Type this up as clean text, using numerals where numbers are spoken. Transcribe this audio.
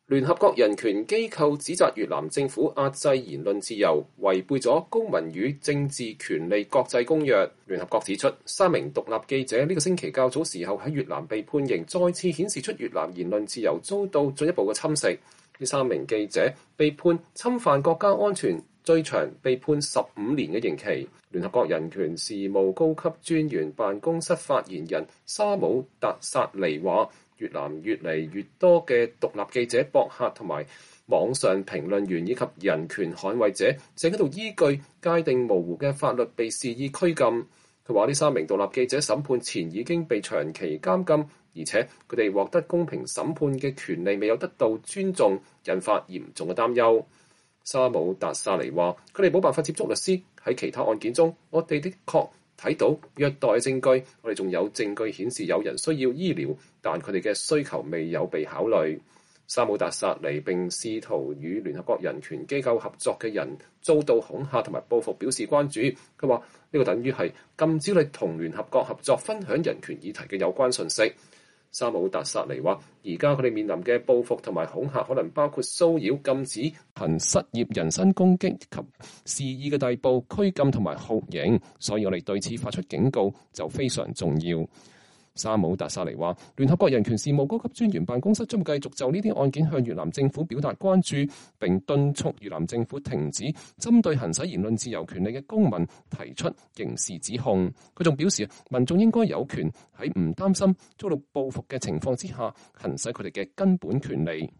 聯合國人權機構指責越南政府壓制言論自由，違背咗公民與政治權利國際公約。聯合國指出，3名獨立記者呢個星期較早時候喺越南被判刑，再次顯示出越南言論自由遭到進一步嘅侵蝕。呢3名記者被判侵犯國家安全，最長被判15年嘅刑期。聯合國人權事務高級專員辦公室發言人沙姆達薩尼話，越南越嚟越多嘅獨立記者、博客同埋網上評論員以及人權捍衛者正喺度依據界定模糊嘅法律被肆意拘禁。佢話呢3名獨立記者審判前已經被長期監禁，而且佢哋獲得公平審判嘅權利未有得到尊重，引發嚴重嘅擔憂。沙姆達薩尼話：佢哋冇辦法接觸律師，喺其他案件中，我哋的確睇到虐待嘅證據，我哋仲有證據顯示有人需要醫療，但佢哋嘅需求未有被考慮。沙姆達薩尼並試圖與聯合國人權機構合作嘅人遭到恐嚇同埋報復表示關注。佢話呢個等於係禁止你同聯合國合作分享人權議題嘅有關信息。沙姆達薩尼話：而家佢哋面臨嘅報復同埋恐嚇，可能包括騷擾、禁止、行失業、人身攻擊及肆意嘅逮捕、拘禁同埋酷刑，所以我哋對此發出警告就非常重要。沙姆達薩尼話：聯合國人權事務高級專員辦公室將會繼續就呢啲案件向越南政府表達關注，並敦促越南政府停止針對行使言論自由權利嘅公民提出刑事指控。佢仲表示，民眾應該有權喺唔擔心遭到報復嘅情況之下行使佢哋嘅根本權利。